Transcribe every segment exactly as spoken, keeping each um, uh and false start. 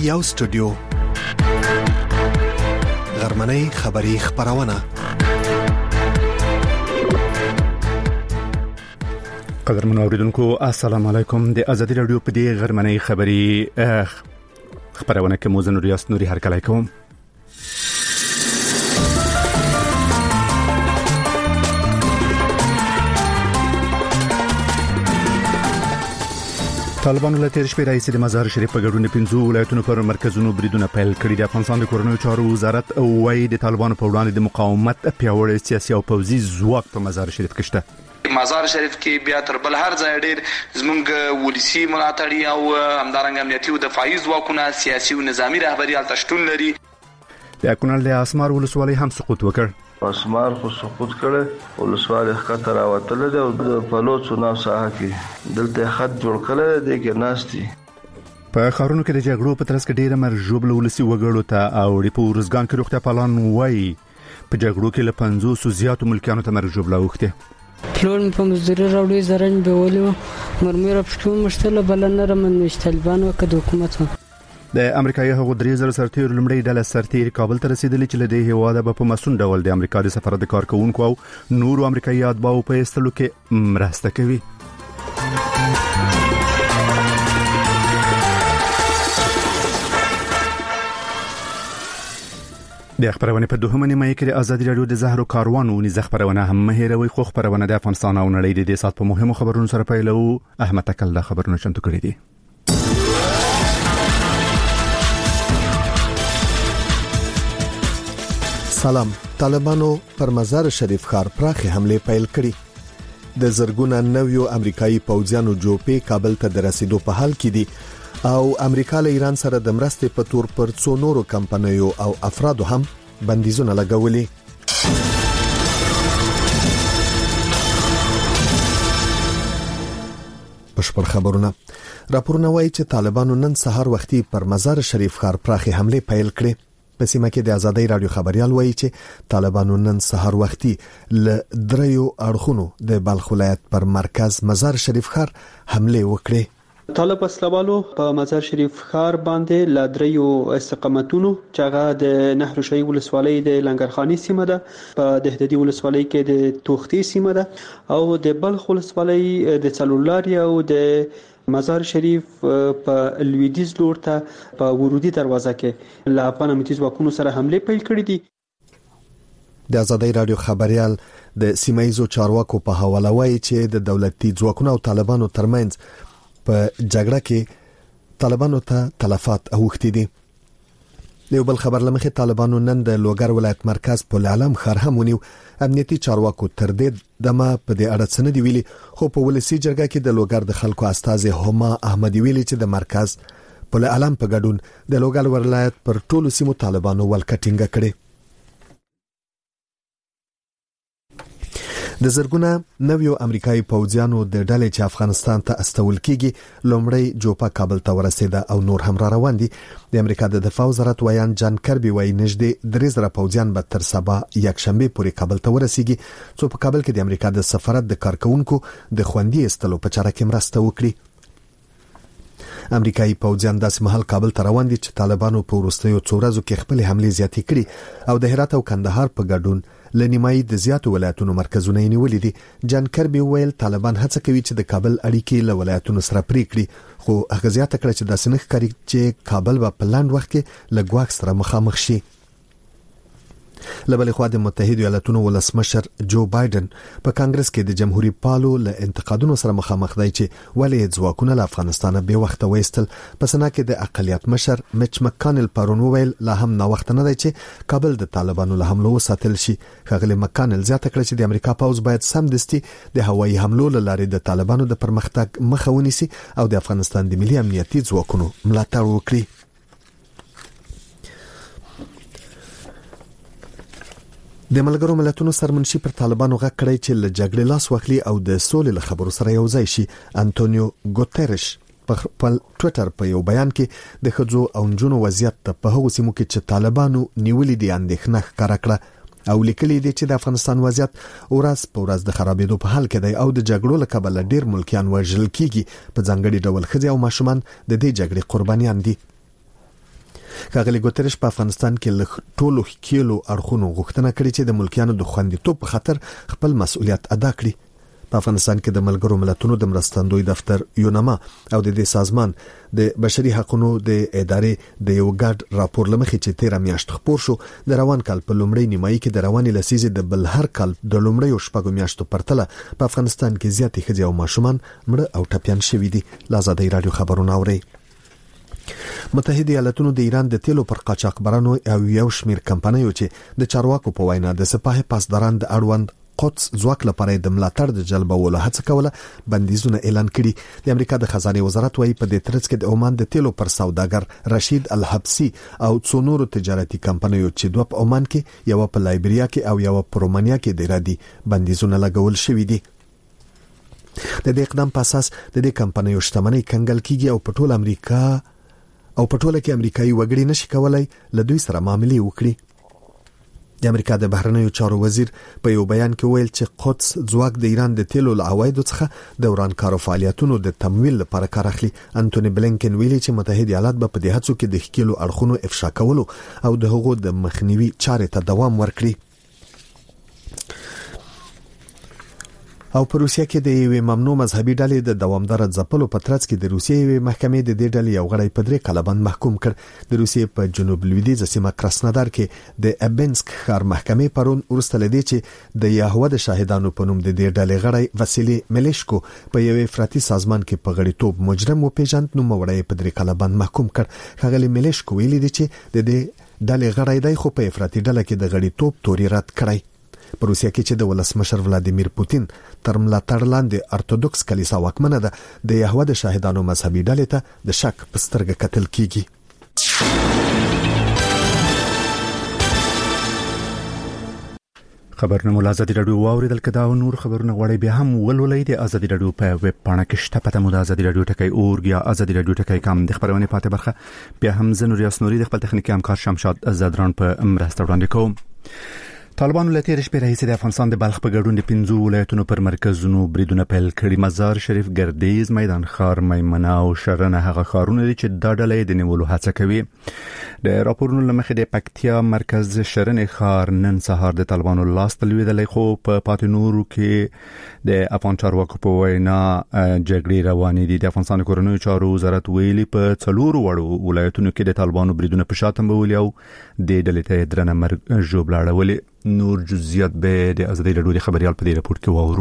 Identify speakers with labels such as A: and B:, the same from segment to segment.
A: یو سټوډیو غرمنۍ خبری خبرونه
B: قدرمن اوریدونکو السلام علیکم. د ازادي رادیو په دې غرمنۍ خبری خبرونه کې موزن ریاست نوري هرکلی کوم. طالبانو له تیر شپې راځي د مزار شریف په ګډون پنځو ولایتونو پر مرکزونو بریدونه پیل کړي. د افغانستان د کورنیو چارو وزارت وايي د طالبانو په وړاندې د مقاومت پیاوړی سیاسي او پوځي ځواک په مزار شریف کې شته.
C: مزار شریف کې بیا تر بل هر ځای ډېر زمونږ ولسی ملاتړي او همدارنګه امنیتي او دفاعي ځواکونه سیاسي او نظامی رهبری هلته شتون لري.
B: د کونړ د اسمار ولسوالۍ هم سقوط وکړ.
D: اسمار خو سقوط کړي ولسوالۍ خطر راوتل دی او د پلوڅو نو ساحه کې دلته خط جوړ کړي دی کې ناشتي.
B: په خارونو کې د جګړو په ترڅ کې ډېر مرجوب ولسی وګړو ته او د پورزګان کې روغتیا پالان وایي په جګړو کې له پنځوس زیاتو ملکیانو ته مرجوب لاوخته.
E: پلان په مزدوري راوړي زرن به ولو مرمر پښتون مشتله بلنه رمن طالبان او د حکومت
B: د امریکایي هغو درې زره سرتیر لمړی ډله سرتیر کابل ته رسیدلی چې له دې هیواده په مسون ډول د امریکا د سفارت کارکونکو او نورو امریکایي اتباعو په ایستلو کې مرسته کوي. د خبرونه په دوهمه نیمه کې د ازادي رادیو د زهرو کاروانو نيزه خبرونه هم مهیروي خو خبرونه د افغانستان او نړۍ د دې سات په مهمو خبرونو سره پیلو. احمد تکل د خبرونو چمتو کړی دی.
A: سلام. طالبانو پر مزار شریف ښار پراخه حمله پیل کړې. د زرګونه نویو امریکایي پوځیانو جوپې کابل ته د رسیدو په حال کې دي او امریکا له ایران سره د مرستې په تور پر څو نورو کمپنیو او افرادو هم بندیزونه لګولي. بشپړ خبرونه راپورونه وايي چې طالبانو نن سهار وختي پر مزار شریف ښار پراخه حمله پیل کړې. په سیمه کې د ازادي رادیو خبريال وایي چې طالبانو نن سهار وختي ل دریو اړخونو د بلخ ولایت پر مرکز مزار شریف ښار حمله وکړه.
F: طالب اسلامالو په مزار شریف ښار باندې ل دریو استقامتونو چې هغه د نهروشي ولسوالۍ د لنګرخاني سیمه ده، په دهددي ولسوالۍ کې د توختي سیمه ده او د بلخ ولسوالۍ د څلورلاري او د مزار شریف په لویدیز لور ته په ورودی دروازه کې له افغان امنیتي ځواکونو سره حمله پیل کړې دي.
A: د ازادي رادیو خبريال د سیمایزو چارواکو په حواله وایي چې د دولتي ځواکونو او طالبانو ترمنځ په جګړه کې طالبانو ته تلفات اوښتي دي. یو بل خبر لمخې طالبانو نن د لوګر ولایت مرکز پل علم ښار هم ونیو. امنیتي چارواکو تر دې دمه په دې اړه څه نه دی ویلي، خو په ولسی جرګه کې د لوګر د خلکو استازي هما احمدي ویلي چې د مرکز پل علم په ګډون د لوګر ولایت پر ټولو سیمو طالبانو ولکټینګ کړي. د زرګونه نویو امریکایي پوځیانو د ډلې چې افغانستان ته استول کیږي لومړی جوپا کابل ته ورسېده او نور هم را روان دي. د امریکا د دفاع وزارت ویان جان کربي وایي نږدې درې زره پوځیان به تر سبا یک شنبه پورې کابل ته ورسیږي چې په کابل کې د امریکا د سفارت د کارکونکو د خوندي استلو په چاره کې مرسته وکړي. امریکایي پوځیان داسې مهال کابل ته روان دي چې طالبانو په وروستیو څو ورځو کې خپل حمله زیاتې کړي او د هرات او کندهار په ګډون لنیمای د زیاتو ولایتونو مرکزونه یې نیولې دي. جان کربي ویل طالبان هڅه کوي چې د کابل اړیکې له ولایتونو سره پرې کړي، خو هغه زیاته کړه چې داسې نه ښکاري چې کابل به په لاند وخت کې له ګواښ سره مخامخ شي. لبل خو د متحده ایالاتونو ولسمشر جو بایدن په کانګرس کې د جمهوریت پالو له انتقادونو سره مخامخ دی چې ولې ځواکونه له افغانستان به وخت وېستل. په سنا کې د اقلیت مشر میچ مکانل پرون ویل لا هم نه وخت نه دی چې کابل د طالبانو له حملو وساتل شي. خغلی مکانل زیاته کړه چې د امریکا پوز باید سمدستي د هوایي حملو لارې د طالبانو د پرمختګ مخه ونیسي او د افغانستان د ملي امنیتي ځواکونو ملاتړ وکړي. د ملګرو ملتونو سرمنشي پر طالبانو غږ کړی چې له جګړې لاس واخلي او د سولې له خبرو سره یو ځای شي. انټونیو ګوتيرش په خپل ټوئیټر په یو بیان کې د خځو او نجونو وضعیت په هغو سیمو کې چې طالبانو نیولې دي اندېښنه ښکاره کړه او لیکلي دي چې د افغانستان وضعیت ورځ په ورځ د خرابېدو په حال کې دی او د جګړو له کبله ډېر ملکیان وژل کیږي، په ځانګړي ډول ښځې او ماشومان د دې جګړې قربانیان دي. ښاغلي ګوتریش په افغانستان کې له ټولو کېلو اړخونو غوښتنه کړې چې د ملکیانو د خوندیتوب په خاطر خپل مسؤلیت ادا کړي. په افغانستان کې د ملګرو ملتونو د مرستندوی دفتر یونما او د دې سازمان د بشري حقوقو د ادارې د یو ګډ راپور لمخې چې تیر میاشت خبر شو د روان کال په لومړۍ نیمایي کې د رواني لسیزې د بل هر کال د لومړۍ شپږو میاشتو پرتله په افغانستان کې زیاتې ښځې او ماشومان مړه او ټپيان شوي دي. لازادي رادیو خبرونه اوري. متحده ایالاتونو د ایران د تیلو پر قاچاقبرانو او یو شمیر کمپنیو چې د چارواکو په وینا د سپاه پاسداران د اړوند قدس ځواک لپاره د ملاتړ د جلبولو هڅه کوله بندیزونه اعلان کړي. د امریکا د خزانه وزارت وايي په دې ترڅ کې د عمان د تیلو پر سوداګر رشید الحبسی او څو نورو تجارتي کمپنیو چې دوه په عمان کې یو په لایبریا کې او یو په رومانیا کې د ارادي بندیزونه لګول شوي دي. د دې اقدام په اساس د دې کمپنیو شتمنۍ کنګل کیږي او په ټول امریکا او په ټوله کې امریکایي وګړي نشي کولای له دوی سره معاملې وکړي. د امریکا د بهرنیو چارو وزیر په یو بیان کې ویل چې قدس ځواک د ایران د تیلو له عوایدو څخه د ورانکارو فعالیتونو د تمویل لپاره کار اخلي. انټونی بلینکن ویلي چې متحده ایالات به په دې هڅو کې د ښکیلو اړخونو افشا کولو او د هغو د مخنیوي چارې ته دوام ورکړي. او په روسیه کې د یوې ممنوع مذهبي ډلې د دوامدار ځپلو په ترڅ کې د روسیې یوې محکمې د دې ډلې یو غړی په درې کاله باندې محکوم کړ. د روسیې په جنوب لویدیځه سیمه کراسنودار کې د ابنسک ښار محکمې پرون ورسته لدی چې د یهوه د شاهدانو په نوم د دې ډلې غړی وسیلی ملیشکو په یوې افراطي سازمان کې په غړیتوب مجرم و پیژند نو مړی په درې کاله باندې محکوم کړ. ښاغلي ملیشکو ویلي دی چې د دې ډلې غړی دی خو په افراطي ډله کې د غړیتوب توري رد کړی. په روسیه کې چې د ولسمشر ولادیمیر پوتین تر ملاتړ لاندې ارتودوکس کلیسا واکمنه ده د یهوه د شاهدانو مذهبي ډلې ته د شک په سترګه کتل کیږي.
B: خبرونه مو ازادي رادیو واوریدل کدا او نور خبرونه غوړې به هم ولولې د ازادي رادیو په ویب پاڼه کې شته. پته مو د ازادي رادیو ټکی اورګ یا ازادي رادیو ټکی کام د خبرونه پاتې برخه بیا هم زنور یاسنوري د خپل تخنیکی همکار شمشاد زدران په مرسته وړاندې کوم. طالبانو له تیر شپې راهیسې د افغانستان د بلخ په ګډون د پنځو ولایتونو پر مرکزونو بریدونه پیل کړي. مزار شریف، ګردیز، میدان ښار، میمنه او شرنه هغه ښارونه دي چې دا ډلې د نیولو هڅه کوي. د راپورونو لمخې د پکتیا مرکز شرنه ښار نن سهار د طالبانو لاس تلویدلې، خو په پاتې نورو کې د افغان چارواکو په وینا جګړې روانې دي. د افغانستان کورنیو چارو وزارت ویلي په څلورو وړو ولایتونو کې د طالبانو بریدونه په شا تمبولي او د ډلې ته درنه مرګ ژوبلاړولې. نور جزئیات به د ازادي رادیو خبريال په دې راپور کې واورو.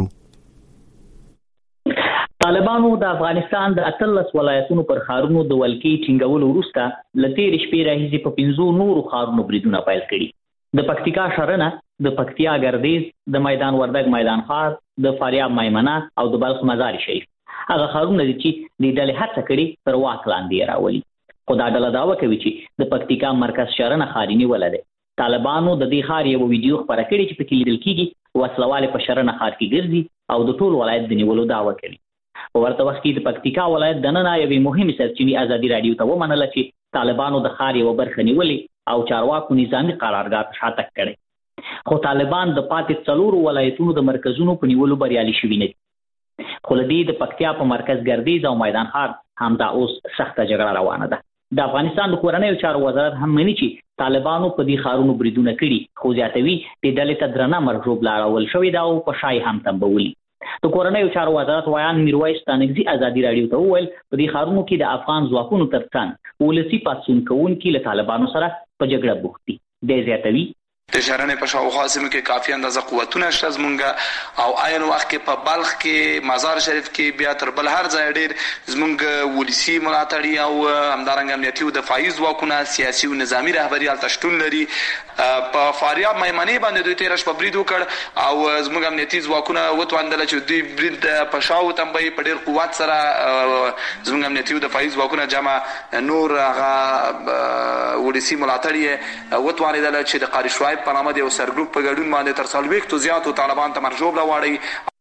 G: طالبانو د افغانستان د اتلس ولایتونو پر ښارونو د ولکې ټینګولو وروسته له تېرې شپې راهیسې په پنځو نورو ښارونو بریدونه پیل کړي. د پکتیکا شرنه، د پکتیا ګردیز، د میدان وردګ میدان ښار، د فاریاب میمنه او د بلخ مزار شریف هغه ښارونه دي چې د ډلې هڅه کړې تر واک لاندې راولي. خو دا ډله دعوه کوي چې د پکتیکا مرکز شرنه ښار نیولی دی. طالبانو د دې ښار یو ویډیو خپره کړې چې پکې لیدل کېږي وسلوال په شرنه ښار کې ګرځي او د ټول ولایت د نیولو دعوه کوي. په ورته وخت کې د پکتیکا ولایت د نن یوې مهمې سرچینې ازادي رادیو ته ومنله چې طالبانو د ښار یو برخه نیولې او چارواکو نظامي قرارګاه په شاتګ کړي. خو طالبان د پاتې څلورو ولایتونو د مرکزونو په نیولو بریالي شوي نه دي. خو له دې د پکتیا په مرکز ګردیز او میدان ښار همدا اوس سخته جګړه روانه ده. د افغانستان د کورنیو چارو وزارت هم مني چې طالبانو په دې ښارونو بریدونه کړي، خو زیاتوي د ډلې ته درنه مرګ ژوبلاړول شوې ده او په شای هم تمبولي. د کورنیو چارو وزارت ویان میرویس ستانکزي ازادي رادیو ته وویل په دې ښارونو کې د افغان ځواکونو ترڅنګ ولسي پاڅون کوونکي له طالبانو سره په جګړه بوخت دي. دی زیاتوي
C: د شرنه په شاوخوا سیمو کې کافي اندازه قوتونه شته زمونږ او عین وخت کې په بلخ کې مزار شریف کې بیا تر بل هر ځای ډیر زمونږ ولسی ملاتړي او همدارنګ امنیتي او دفاعي ځواکونه سیاسي او نظامی رهبریال تشتون لري. په فاریاب میمنې باندې دوی تیر شپه برید وکړ او زمونږ امنیتي ځواکونه وتوندل چې دوی برید په شاو تنبي په ډیر قوت سره زمونږ امنیتي او دفاعي ځواکونه جمع نور هغه ولسی ملاتړي وتوانیدل چې د قاری شوایب په نامه د یو سرګروپ په ګډون باندې تر څلوېښتو زیاتو طالبان ته مرګ ژوبله واړوي.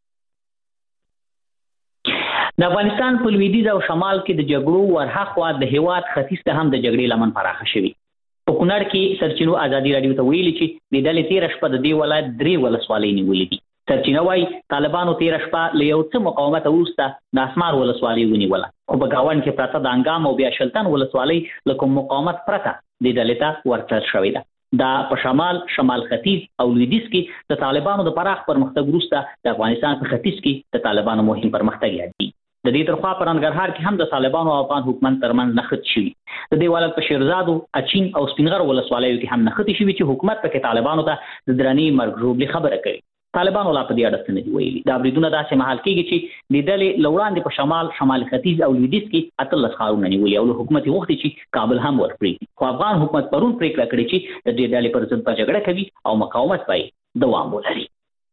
G: د افغانستان په لویدیځ او شمال کې د جګړو ورهاخوا د هیواد ختیځ ته هم د جګړې لمن پراخه شوي. په کونړ کې سرچینو ازادي رادیو ته ویلي چې د ډلې تېره شپه د دې ولایت درې ولسوالۍ نیولې دي. سرچینه وايي طالبانو تیر شپه له یو څه مقاومت وروسته د اسمار ولسوالۍ ونیوله، خو په گاون کې پراته د انګام او بیا شلتن ولسوالۍ له کوم مقاومت پرته د ډلې ته ورتر شوې ده. دا په شمال شمال ختیځ او لویدیځ کې د طالبانو د پراخ پرمختګ وروسته د افغانستان په ختیځ کې د طالبانو مهم پرمختګ یاد دي. د دې ترخوا په ننګرهار کې هم د طالبانو او افغان حکومت ترمنځ نښت شوي. د دې ولایت په شیرزاد او اچین او سپینغر ولسوالیو کې هم نښتې شوي چې حکومت پکې طالبانو ته د درنې مرګ ژوبلې خبره کوي. طالبانو لا په دې اړه څه نه دي ویلي. دا بریدونه داسې مهال کېږي چې د ډلې له وړاندې په شمال شمال ختیځ او لویدیځ کې اتلس ښارونه نیولي او له حکومت یې غوښتي چې کابل هم ورپرېږدي، خو افغان حکومت پرون پرېکړه کړې چې د دې ډلې پر ضد به جګړه کوي او مقاومت به دوام ولري.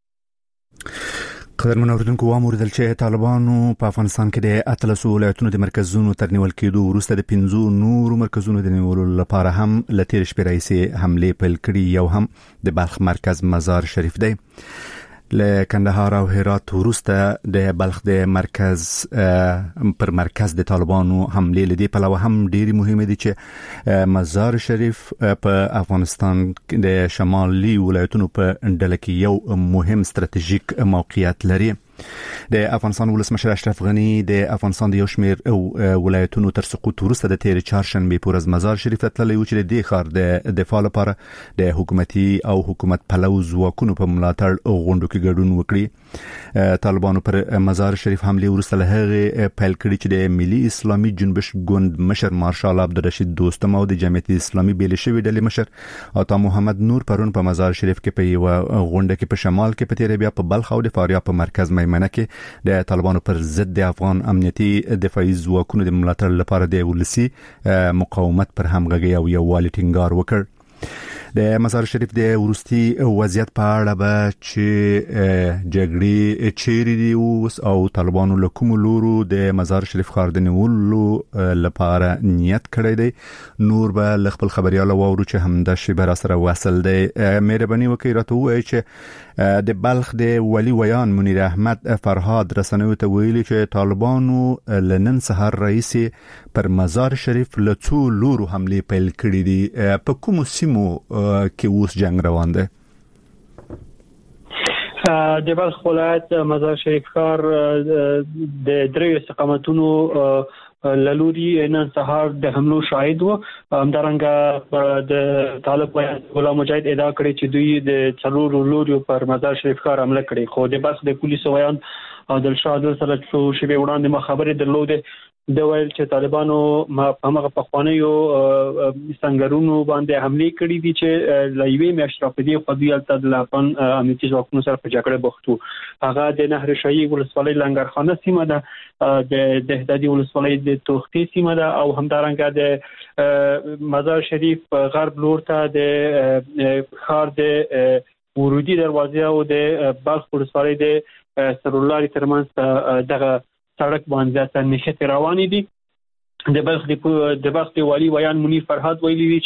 B: قدرمن اوریدونکو، واموریدل چې طالبانو په افغانستان کې د اتلس ولایتونو د مرکزونو تر نیول کېدو وروسته د پنځو نورو مرکزونو د نیولو لپاره هم له تېرې شپې راهیسې حملې پیل کړي. یو هم د بلخ مرکز مزار شریف دی. له کندهار او هرات وروسته د بلخ د مرکز پر مرکز د طالبانو حملې لدی په لور هم ډېری مهمه دي چې مزار شریف په افغانستان د شمالي ولایتونو په ډله کې یو مهم ستراتیژیک موقعیت لري. د افغانستان ولسمشر اشرف غنی د افغانستان د یو شمېر ولایتونو تر سقوط وروسته د تېرې چهارشنبې په ورځ مزار شریف ته تللی و چې د دې ښار د دفاع لپاره د حکومتي او حکومت پلو ځواکونو په ملاتړ غونډو کې ګډون وکړي. طالبانو پر مزار شریف حملې وروسته له هغې پیل کړي چې د ملي اسلامي جنبش ګوند مشر مارشال عبدالرشید دوستم او د جمعیت اسلامي بیلې شوي ډلې مشر عطا محمد نور پرون په مزار شریف کې په یوه غونډه کې په شمال کې په تېره بیا په بلخ او د فاریاب په مرکز میمنه کې د طالبانو پر ضد د افغان امنیتي دفاعي ځواکونو د ملاتړ لپاره د ولسي مقاومت پر همغږي او یووالي ټینګار وکړ. د مزار شریف د وروستي وضعیت په اړه به چې جګړې چیرې دي اوس او طالبانو له کومو لورو د مزار شریف ښار د نیولو لپاره نیت کړی دی، نور به له خپل خبریال واورو چې همدا شیبه را سره وصل دی. مهرباني وکړئ راته ووایئ چې د بلخ د ولي ویان منیر احمد فرهاد رسنیو ته ویلي چې طالبانو له نن سهار راهیسې پر مزار شریف له څو لورو حملې پیل کړي دي. په کومو سیمو کې اوس جنگ روان دی؟
F: د بلخ ولایت مزار شریف ښار د دریو استقامتونو لوري نن سهار د حملو شاهد و. همدارنګه د طالب غلام مجاهد ادعا کړې چې دوی د څلورو لوري پر مزار شریف ښار حمله کړې، خو د بلخ د پولیسو ویان عادل شاه عادل سره څو شپې وړاندې ما خبرې درلودې د ویل چې طالبانو په هغه پخوانیو سنگرونو باندې حملې کړې دي چې له یوې میاشتې راپدې خو دوی هلته د افغان امنیتي ځواکونو سره په جګړه بوخت وو. هغه د نهر شاهي ولسوالۍ لنګرخانه سیمه ده، د دهدادي ولسوالۍ د توختې سیمه ده او همدارنګه د مزار شریف غرب لور ته د ښار د ورودي دروازه او د بلخ ولسوالۍ د سرولاري ترمنځ دغه سړک باندې ته نشته روانې دي. د بلخ د بلخ د والي ویان منیر فرهاد ویلي دي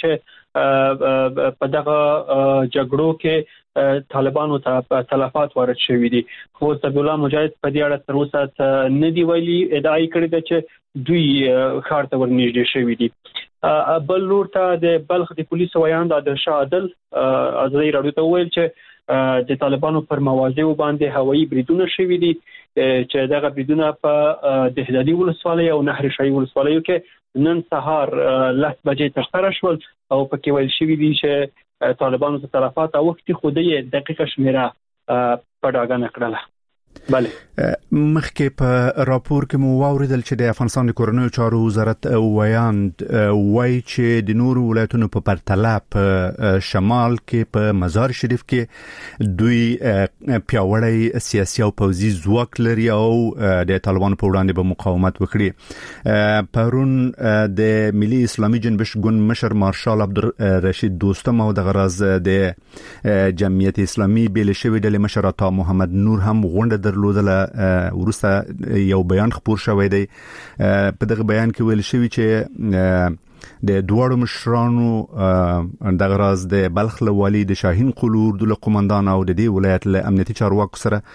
F: چې په دغه جګړو کې طالبانو ته تلفات وارد شوي دي، خو صبي الله مجاهد په دې اړه تر اوسه نه دی ویلي. ادعا یې کړې ده چې دوی ښار ته ورنږدې شوي دي. بل لور ته د بلخ د پولیسو ویان د عادل شاه عادل ازادي راډیو ته ویل چې د طالبانو پر مواضعو باندې هوایي بریدونه شوي دي چې دغه بریدونه په دهدادي ولسوالۍ او نهر شاهي ولسوالیو کې نن سهار لس بجې ترسره شول او پکې ویل شوي دي چې طالبانو ته تلفات اوښتي، خو د دقیقه شمیره په ډاګه نه کړله. بله،
B: مخکې په راپور کې مو واوریدل چې د افغانستان د کورنیو چارو وزارت ویاند وایي چې د نورو ولایتونو په پرتله په شمال کې په مزار شریف کې دوی پیاوړی سیاسي او پوځي ځواک لري او د طالبانو په وړاندې به مقاومت وکړي. پرون د ملي اسلامي جنبش ګوند مشر مارشال عبدالرشید دوستم او د غرض د جمعیت اسلامي بیلې شوي ډلې مشر عطا محمد نور هم غونډه درلودله. ورسته یو بیان خپور شوی دی. په دغه بیان کې ویل شوی چې د دوړو مشرانو د غرض د بلخ له والي د شاهین قلور د قومندان او د دې ولایت له امنیتي چارواکو سره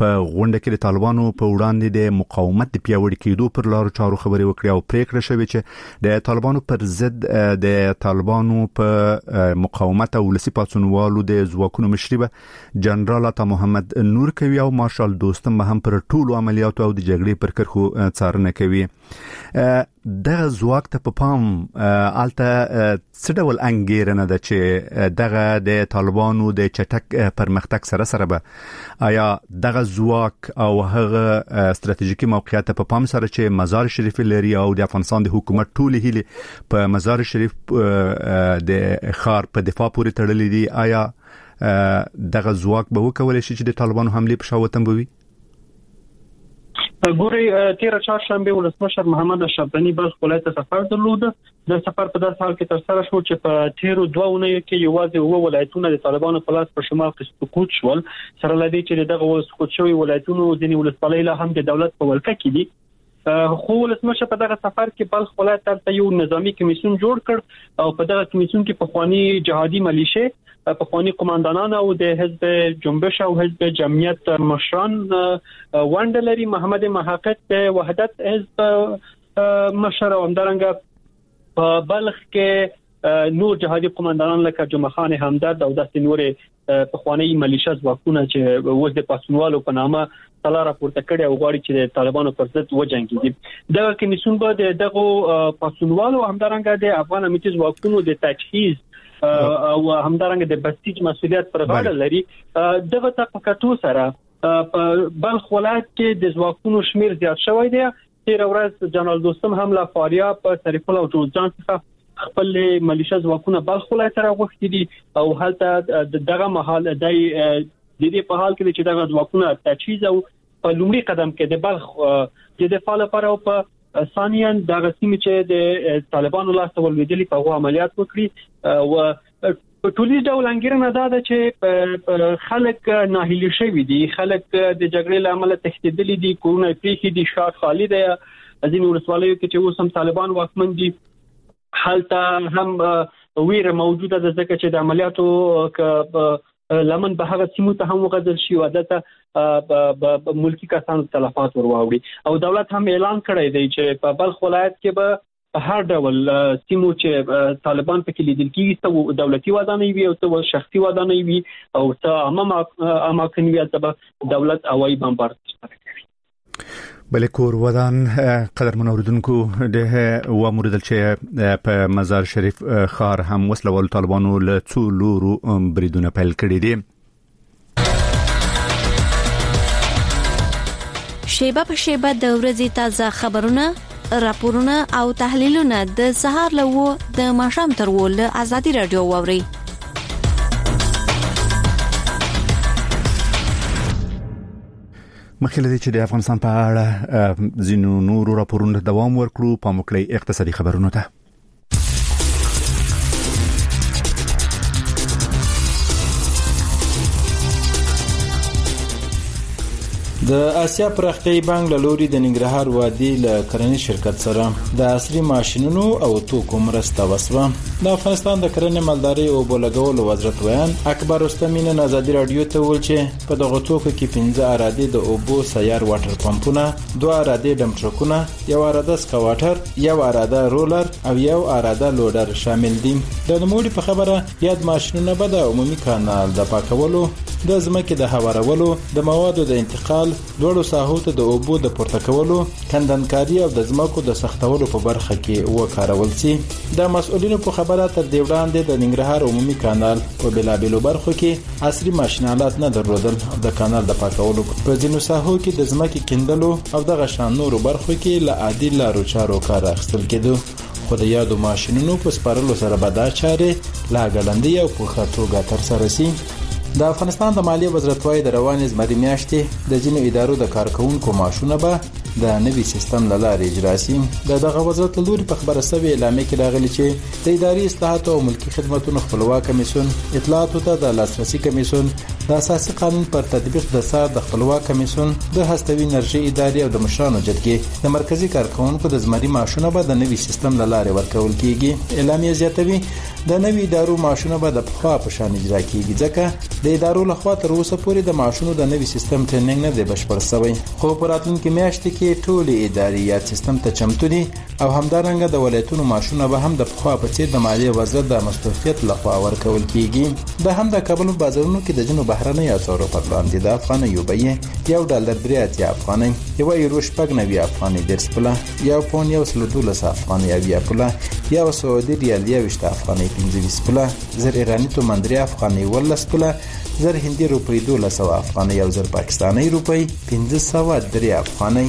B: په غونډه کې د طالبانو په وړاندې د مقاومت د پیاوړي کېدو پر لارو چارو خبرې وکړې او پریکړه شوې چې د طالبانو پر ضد د طالبانو په مقاومت او ولسی پاتونوالو د ځواکونو مشري به جنرال عطا محمد نور کوي او مارشال دوستم هم پر ټولو عملیاتو او د جګړې پر کرخو څارنه کوي. دغه ځواک ته په پام الته څه ډول انګیرنه ده چې دغه د طالبانو د چټک پرمختګ سره سره به آیا دغه ځواک او هغه ستراتیژیکي موقعیت په پام سره چې مزار شریف لري او د افغانستان د حکومت ټولې هیلې په مزار شریف د ښار په دفاع پورې تړلې دي، آیا دغه ځواک به وکولای شي چې د طالبانو حمله په شاوطن بوي؟
F: ګوري تیر چهارشنبه ولسمشر محمد اشرف غنی بلخ ولایت ته سفر درلود. د سفر په داسې حال کې تر سره شو چې په تیرو دوه اونیو کې یوازې وو ولایتونه د طالبانو په لاس په شمال کې سقوط شول، سره لدی چې دغه سقوط شوی ولایتونو ځینې ولسوالۍ له هم د دولت په ولکه کې دي. خو ولسمشر په دغه سفر کې بلخ ولایت ته یو نظامی کمیسیون جوړ کړ او په دغه کمیسیون کې په خواني جهادي ملیشه په خواني قوماندانان او د حزب جنبش او حزب جمعیت مشران وندلري محمد محقق د وحدت حزب مشر او همدارنګه په بلخ کې نور جهادي قوماندانان لکه جمعه خان همدرد او داسې نور په خواني ملیشه ځواکونه چې وز د پاسونوالو په نامه طلا راپورته کړي او غواړي چې د طالبانو پر ضد وجنګي. دغه کمیسیون به دغه پاسونوالو همدارنګه د افغان امنیتي ځواکونو د تجهیز او همدارنګه د بسیج مسولیت پر غاړه لري. دغه تفکاتو سره په بلخ ولایت کې د ځواکونو شمیر زیات شوی دی. تیر ورځ جنرال دوستم هم لا فاریاب په شریف الله او جوزجان څخه خپل ملیشه ځواکونه بلخ ولایت سره غوښتي دي او هلته دغه محل د دې په حال کې چې دغه ځواکونه تجهیز او په لومړي قدم کې د بلخ د دفاع لپاره او په ثانیاً دغه سیمه چې د طالبانو لاس ته ولوېدلې په هغه عملیات وکړي او په ټولي ډول انګیرنه دا ده چې خلک ناهیلي شوي دي، خلک د جګړې لامل تښتېدلي دي، کورونه پریخي دي، شار خالی دی. ځینې ولسوالیو کې چې اوس هم طالبان واکمن دي هلته هم ویره موجوده ده ځکه چې د عملیاتو لمن به هغه سیمو ته هم وغځل شي او د ملکی کسانو تلفات ورواوړي او دولت هم اعلان کړی دی چې په بلخ ولایت کې به هر ډول سیمو چې طالبان پکې لیدل کیږي ته دولتي ودانۍ وي او ته شخصي ودانۍ وي او ته عامه اماکن وي ته دولت هوایي بمبارد کوي.
B: بلکور ودان قدر منوردونکو ده و موردل چې په مزار شریف خار هم وسلوال طالبانو له څو لورو بریدونه پیل کړي دي.
H: شیبه په شیبه د ورځې تازه خبرونه، راپورونه او تحلیلونه د سهار له و د ماښام تر و له ازادي رادیو ووري.
B: مخکې لدی چې د افغانستان په اړه ځینو نورو راپورونو دوام ورکړو، په مکلې اقتصادي خبرونو ته.
I: د آسیا پراختیايي بانک له لوري د ننګرهار وادي له کرنیز شرکت سره د عصري ماشينونو او توکو مرسته وسوه. د افغانستان د کرنې مالداري او بولګولو وزارت ویان اکبر رستمین آزادي رادیو ته ویل چې په دغه توکو کې پنځه اراده د اوبو سیار واټر پمپونه، دوه اراده ډم ټرکونه، یو اراده سکواټر، یو اراده رولر او یو اراده لوډر شامل دي. د نوموړي په خبره یاد ماشينونه به د عمومي کانال د پاکولو، د ځمکې د هوارولو، د موادو د انتقال، دوړو ساحو ته د اوبو د پورته کولو، کندنکاری او د ځمکو د سختولو په برخه کې وکارول شي. د مسؤلینو په خبره تر دې وړاندې د ننګرهار عمومي کانال په بلابلو برخو کې عصري ماشینالات نه درلودل. د کانال د پاکولو په ځینو ساحو کې د ځمکې کیندلو او د غشان نورو برخو کې له عادي لارو چارو کار اخیستل کېدو. خو د یادو ماشینونو په سپارلو سره به دا چارې لا ګړندۍ او په ښه توګه ترسره شي. د افغانستان د مالیې وزارت وايي د روانې زمري میاشتې د ځینو ادارو د کارکونکو معاشونه به د نوي سیستم لاره اجرا شي. د دغه وزارت لوري په خبره سوي اعلامیه کې راغلي چې د اداري اصلاحات او ملکی خدماتو خپلواک کمیسیون، اطلاعاتو ته د لاسرسي کمیسیون، د اساسي قانون پر تطبیق د سار د خپلواک کمیسیون، د هستوي انرژي ادارې او د مشرانو جرګې د مرکزی کارکونکو د زمري معاشونه به د نوي سیستم لاره ورکول کیږي. اعلامیه زیاتوي د نوي ادارو معاشونه به د پخوا په شان اجرا کیږي ځکه د ادارو لخوا تر اوسه پورې د معاشونو د نوي سیستم ټریننګ نه دی بشپړ شوی. خو په راتلونکي میاشت کې ټول اداري یا سیستم ته چمتو دي او همدارنګه د ولایتونو معاشونه به هم د پخوا په څیر د مالیې وزارت د مستوفیت لخوا ورکول کیږي. د هم د کابل بازارونو کې د جنوب بهرنۍ اسعارو په وړاندې د افغان یو بیه یو ډالر درې اتیا افغانۍ، یو یورو شپږ نوي افغانۍ درس پله، یو پون یو سل دولس افغانۍ اویا پله، یو سعودي ریال یویشت افغانۍ پنځه ویشت پله، زر ایراني تومان درې افغانۍ ولس پله، زر هندي روپۍ دولس سوه افغانۍ او زر پاکستاني روپۍ پنځه سوه درې افغانۍ.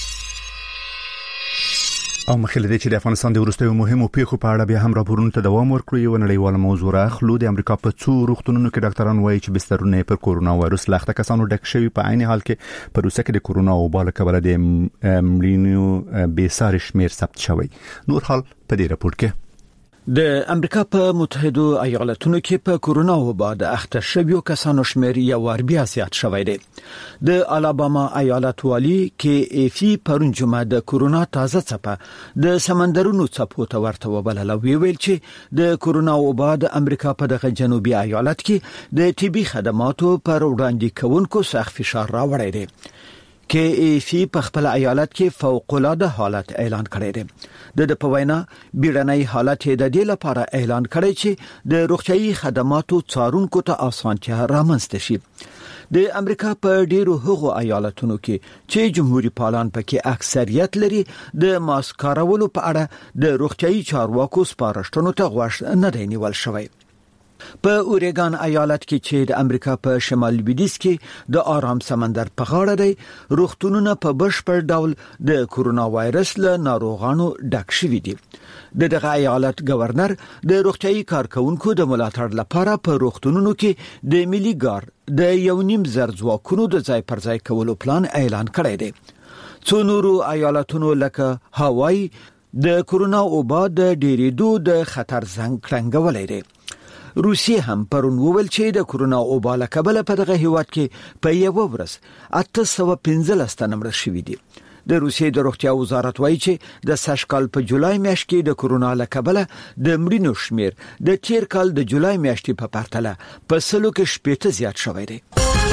B: او مخکې دې چې د افغانستان د وروستیو مهمو پیښو په اړه بیا هم راپورونو ته دوام ورکړو، یو نړیواله موضوع راخلو. د امریکا په څو روغتونونو کې ډاکټران وایي چې بسترونه پر کورونا وایروس له اخته کسانو ډک شوي. په عین حال کې په روسیه کې د کورونا وبا له کبله د مړینو بې ساري شمیر ثبت شوی. نور حال په دې راپور کې.
J: د امریکا په متحده ایالاتونو کې په کورونا وبا د اخته شویو کسانو شمیر یو ور بیا زیات شوی دی. د الاباما ایالت والی کې ایفي پرون جمعه د کورونا تازه څپه د سمندرونو څپو ته ورته وبلله. ویل چې د کورونا وبا د امریکا په دغه جنوبي ایالت کې د طبي خدماتو پر وړاندې کوونکو سخت فشار راوړی دی. کې ایفي په خپل ایالت کې فوق العاده حالت اعلان کړی دی. د د په وینا بیړنۍ حالت د دې لپاره اعلان کړی چې د روغتيایي خدماتو څارونکو ته اسانتیا رامنځته شي. د امریکا په ډیرو هغو ایالتونو کې چې جمهوریت پالان پکې اکثریت لري د ماسک کارولو په اړه د روغتيایي چارواکو سپارښتنو ته غوږ نه دی نیول شوی. په اوريګان ایالت کې چې د امریکا په شمال لویدیځ کې د آرام سمندر په غاړه دی، روغتونونه په بشپړ ډول د کورونا وایرس له ناروغانو ډک شوي دي. د دغه ایالت گورنر د روغتيایي کارکونکو د ملاتړ لپاره په روغتونونو کې د ملي ګارد د یو نیم زر ځواکونو د ځای پر ځای کولو پلان اعلان کړی دی. څو نورو ایالتونو لکه هاوای د کورونا وبا د ډیریدو د خطر زنګ کړنګولې دي. روسیه هم پرون وویل چې د کورونا وبا له کبله په دغه هیواد کې په یو ورځ اته سوه پنځلس تنه مړه شوي دي. د روسیې د روغتیا وزارت وایي چې د سږ کال په جولای میاشت کې د کورونا له کبله د مړینو شمیر د تیر کال د جولای میاشتې په پرتله په سلو کې شپېته زیات شوی دی.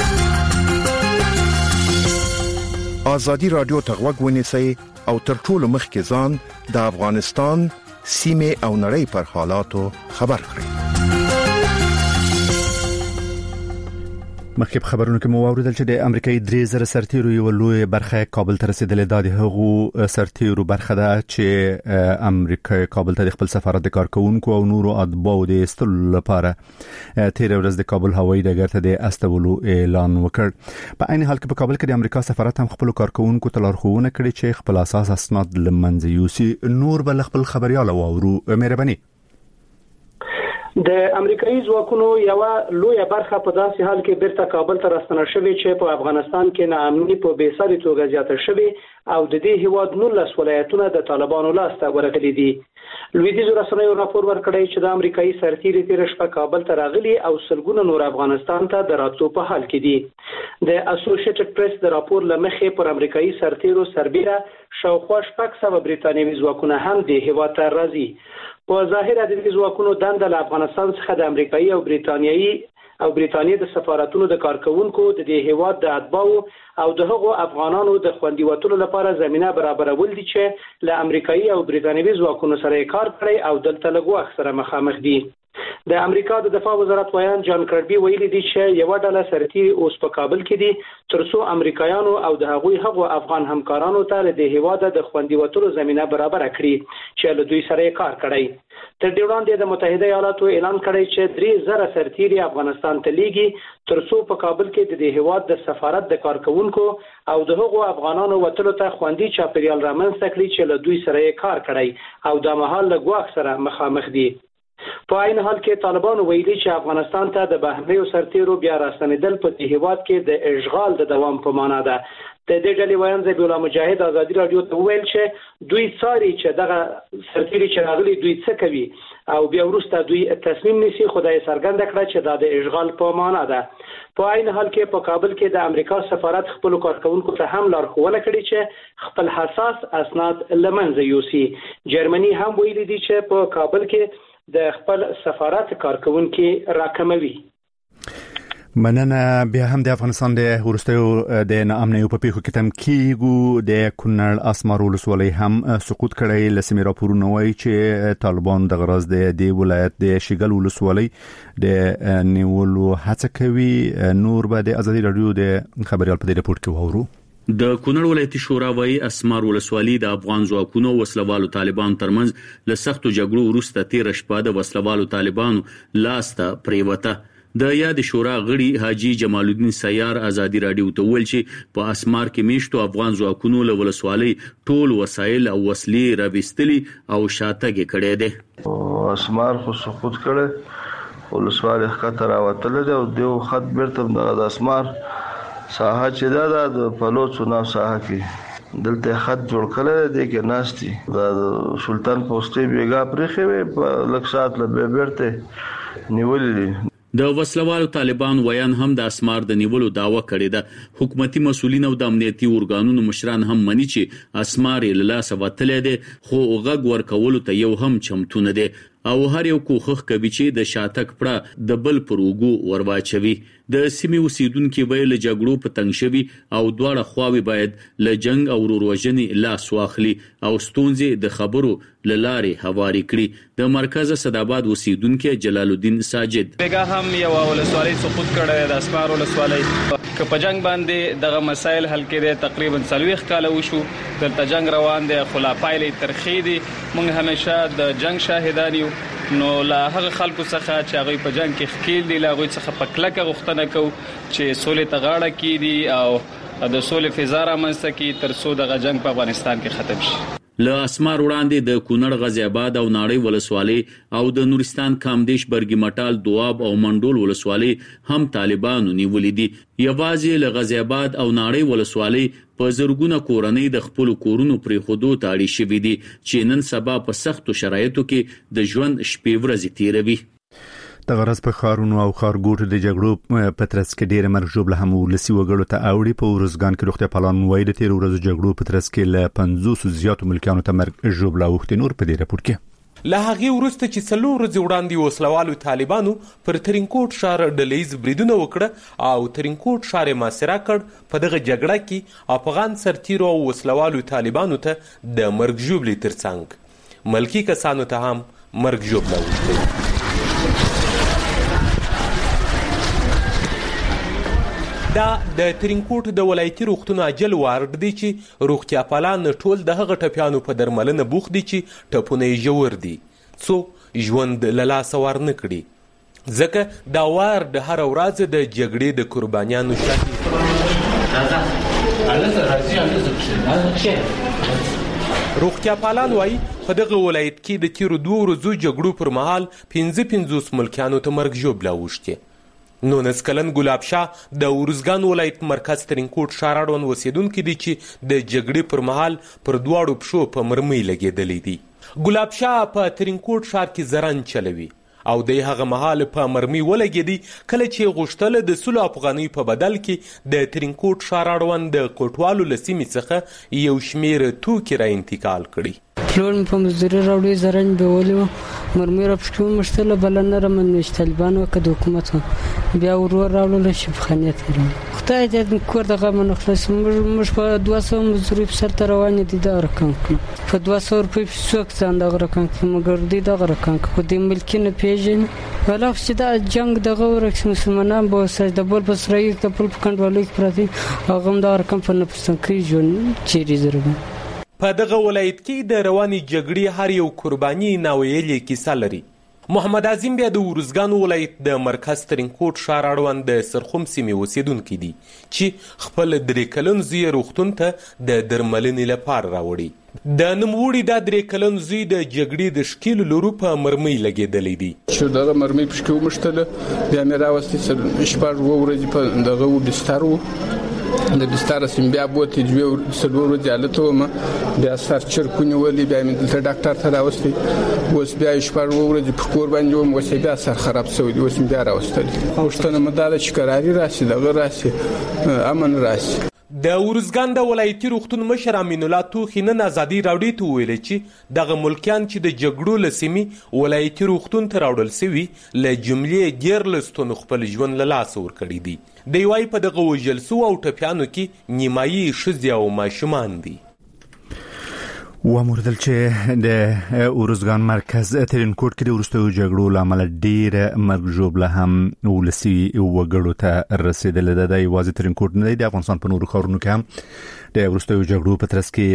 K: ازادي رادیو ته غوږ ونیسئ او تر ټولو مخکې ځان د افغانستان سیمه او نړۍ پر حالاتو خبر کړئ.
B: مخکې خبرونه کې مو واوریدل چې د امریکای درې زره سرتیرو یو لوی برخه کابل ته رسیدلې. د هغو سرتیرو برخه ده چې امریکا کابل ته د خپل سفارت د کارکونکو او نورو اتباعو د استلو لپاره تیر ورځ د کابل هوایي ډګر ته د استولو اعلان وکړ. په عین حال کې په کابل کې د امریکا سفارت هم خپل کارکونکو ته لارښوونه کړې چې خپل اساس اسناد لمنځه یوسي. نور بل خپل خبريال واورو. مهرباني.
F: د امریکایي ځواکونو یو لوی برخه په داسې حال کې بیرته کابل ته راستنه شوې چې په افغانستان کې ناامني په بیساري توګه زیاته شوې او د دې هیواد نولس ولایتونه د طالبانو لاسته ورغلي دي. لویدیځو رسنیو راپور ورکړی چې د امریکایي سرتیري تیر شپه کابل ته راغلي او سلګونه نور افغانستان ته د راتلو په حال کې دي. د اسوسییټډ پریس د راپور لمخې پر امریکایي سرتیرو سربیره شاوخوا شپږ سوه بریتانیوي ځواکونه هم د هیواد ته راځي. په ظاهر د دې ځواکونو دنده له افغانستان څخه د امریکایي او بریتانیایي او بریتانیې د سفارتونو د کارکونکو د دې هیواد د اتباعو او د هغو افغانانو د خوندي وټولو لپاره زمينه برابرول دي چې له امریکایي او بریتانیوي ځواکونو سره کار کوي او دلته لګوخ سره مخامخ دي. د امریکا د دفاع وزارت ویان جان کربي ویلي دي چې یو ډله سرتیري اوس په کابل کې دي ترڅو امریکایانو او د هغوی هغو افغان همکارانو ته د هیواد د خوندي وټولو زمينه برابر کړي چې له دوی سره کار کوي. تر دې وړاندې د متحده ایالاتو اعلان کړی چې درې زره سرتیري افغانستان ته لیږي ترڅو په کابل کې د دې هیواد د سفارت د کارکونکو او د هغو افغانانو وټلو ته خوندي چاپیریال رامنځته کړي چې له دوی سره کار کوي او د مهال له ګواښ سره مخامخ دي. په عین حال کې طالبانو ویلي چې افغانستان ته د بهرنیو سرتیرو بیا راستنېدل په دې هیواد کې د اشغال د دوام په معنا ده.
L: د دې ډلې ویان ذبیح الله مجاهد ازادي رادیو ته وویل چې دوی څاري چې دغه سرتیري چې راغلي دوی څه کوي او بیا وروسته دوی تصمیم نیسي. خدای څرګنده کړه چې دا د اشغال په معنا ده. په عین حال کې په کابل کې د امریکا سفارت خپل کارکونکو ته هم لارښوونه کړې چې خپل حساس اسناد له منځه یوسي. جرمني هم ویلي دي چې په کابل کې د خپل سفارت کارکونکو راکموي.
B: مننه. بیا هم د افغانستان د ورستیو د ناامنیو په پیښو کې تم کیګو د کونړ اسمار ولسوالۍ هم سقوط کړی. لسمه راپورونه وایي چې طالبان د غرض د دې ولایت د شګل ولسوالۍ د نیولو هڅه کوي. نور به د ازادي رادیو د خبريال په دې رپورت کې وورو.
M: د کونړ ولایتي شورا وايي اسمار ولسوالۍ د افغان ځواکونو وسلوالو طالبان ترمنځ له سختو جګړو وروسته تیر شپه د وسلوالو طالبانو لاسته پریوته. د یاد شورا غړي حاجی جمال الدین سیار ازادي رادیو ته ویل چې په اسمار کې میشتو افغان ځواکونو له ولسوالۍ ټول وسایل او وسلې راوستلي او شاتګ کړي دي.
D: اسمار خو سقوط کړي ولسوالۍ خطر راوتل دي او دیو خط بیرته د اسمار ساحه چې دا د پلوڅو نو ساحه کې دلته خط جوړ کړل دي کې ناشتي د سلطان پوسټي بیګا پرخه په لکسات له بیرته نیولې.
M: د وسلوالو طالبان ویان هم د اسمار د نیولو داوا کړې ده. حکومتي مسؤلین او د امنیتي اورګانونو مشران هم مني چې اسمار له لاسه وتلې ده، خو غږ ورکولو ته یو هم چمتو نه دي او هر یو کوخخ کوي چې د شاتک پړه د بل پر وګو ورواچوي. د سیمې اوسیدونکو ویل جګړو په تنګ شوي او دواړه خواوې باید له جنگ او وروروژنې لاس واخلي او ستونزې د خبرو له لارې هواري کړي. د مرکز صداباد اوسیدونکو جلال الدین ساجد
N: بیګا هم یو ولسوالۍ سقوط کړه د اسمار ولسوالۍ که په جنگ باندې دغه مسایل حل کړي. تقریبا څلويخ کال وشو دلته جنگ روان دی، خلا پایلې ترخې دي. موږ همیشه د جنگ شاهدان یو، نو لا هغه خلکو څخه چې هغه په جنگ کې خکیل دي لا هغه څخه پکلکه غوښتنه کو چې سولې ته غاړه کیدي او د سولې فضا رامنځته کی تر څو د جنگ په افغانستان کې ختم شي.
M: له اسمار وړاندې د کونړ غزي آباد او ناړۍ ولسوالۍ او د نورستان کامدیش برګی مټال دواب او منډول ولسوالۍ هم طالبانو نیولې دي. یوازې له غزي آباد او ناړۍ ولسوالۍ په زرګونه کورنۍ د خپل کورونو پرې خودو تاړي شوې دي چې نن سبا په سختو شرایطو کې د ژوند شپې ورځې تیروي.
B: د غرض په خارونو او خارګوټو د جګړو په ترڅ کې ډېر مرګ ژوبله هم ولسی وګړو ته اوړي. په ورزګان کې روغتیا پالان وایي د تیر ورځو جګړو په ترڅ کې له پنځوس زیاتو ملکیانو ته مرګ ژوبله وخت. نور په دې رپورت کې
O: له هغه ورسته چې څلور ورځې وړاندې وسلوالو طالبانو پر ترینکوټ ښار ډلهیز بریدونه وکړه او ترینکوټ ښار یې محاصره کړ. په دغه جګړه کې افغان سرتیرو او وسلوالو طالبانو ته د مرګ ژوبلې ترڅنګ ملکی کسانو ته هم مرګ ژوبله وکړه. دا د ترینکوټ د ولایتي روغتون اجل وارد دی چې روغتیا پالان ټول د هغه ټپیانو په درملنه بوخت دي چې ټپونه یې ژور دي څو ژوند له لاسه ورنه کړي، ځکه دا وارد هره ورځ د جګړې د قربانیانو شاهد. روغتیا پالان وایي په دغه ولایت کې د تیرو دوه ورځو جګړو پر مهال پنځه پنځوس ملکیانو ته مرګ ژوبله اوښتې. نونس کلن ګلاب شاه د ورزګان ولایت مرکز ترینکوټ ښار اړوند اوسیدونکي دي چې د جګړې پر مهال پر دواړو پښو په مرمۍ لګېدلی دي. ګلاب شاه په ترینکوټ ښار کې زرن چلوي او د هغه مهال په مرمۍ ولګېدي کله چې غوښتل د سلو افغانۍ په بدل کې د ترینکوټ ښار اړوند د کوټوالو له سیمې څخه یو شمېر توکي را انتقال کړي.
E: پلور په مزدوري راوړي زرن به ولو مرمۍ را پښکو مشتله بلنه را منځ طالبان او د حکومت بیا ورور راوړل شي خانیت خدای دې کور دغه منخلص مش په دوه سوه مزدوري په سر روان دي دا رقم په دوه سوه روپۍ څوک ځان دغه رقم مګر دي دغه رقم خو د ملکینه پیژن ولا چې دا جنگ دغه ورکس مسلمانان به سجده بول په اسرائیل ته په کنټرول کې پراته هغه دا رقم په نفسن کې جون چیرې زربه.
O: په دغه ولایت کې د رواني جګړې هر یو قرباني ناویلې کیسه لري. محمد عظیم بیا د ورزګان ولایت د مرکز ترینکوټ ښار اړوند د سرخم سیمې اوسیدونکي دي چې خپل درې کلن زوی روغتون ته د درملنې لپاره راوړي. د نوموړي دا درې کلن زوی د جګړې د ښکیلو لورو په مرمۍ لګېدلی دی
P: چې دغه مرمۍ پښکې ومشتله بیا مې راوستې شپږ اووه ورځې په دغه وډستر و د بستر سیم بیا بوت جو سلور ورځاله ما بیا سر چرکونی ولې بیا مې د ډاکټر ته راوستي اوس بیا شپږ ورځې په کور باندې وم اوس بیا سر خراب شوی اوس بیا راوستل اوښتنه مداله چې قراری راشي دغه راشي امن راشي.
O: د ورزګان د ولایتي روغتون مشر امین الله توخی نن ازادي راډیو ته ویل چې دغه ملکیان چې د جګړو لسیمي ولایتي روغتون ته راوړل سوي ل جملې غیر لستون خپل ژوند له لاس ور کړی دي. د وای په دغه وجل سو او ټپیانو کې نیمایي شذ او ماشومان دي.
B: ومردل چې د اورزګان مرکز ترینکوټ کې د ورستیو جګړو لامل ډیر مرګ ژوبله هم ولسی وګړو ته رسیدل. د یوازې ترینکوټ نه د افغانستان په نورو ښارونو کې هم د ورستیو جګړو په ترڅ کې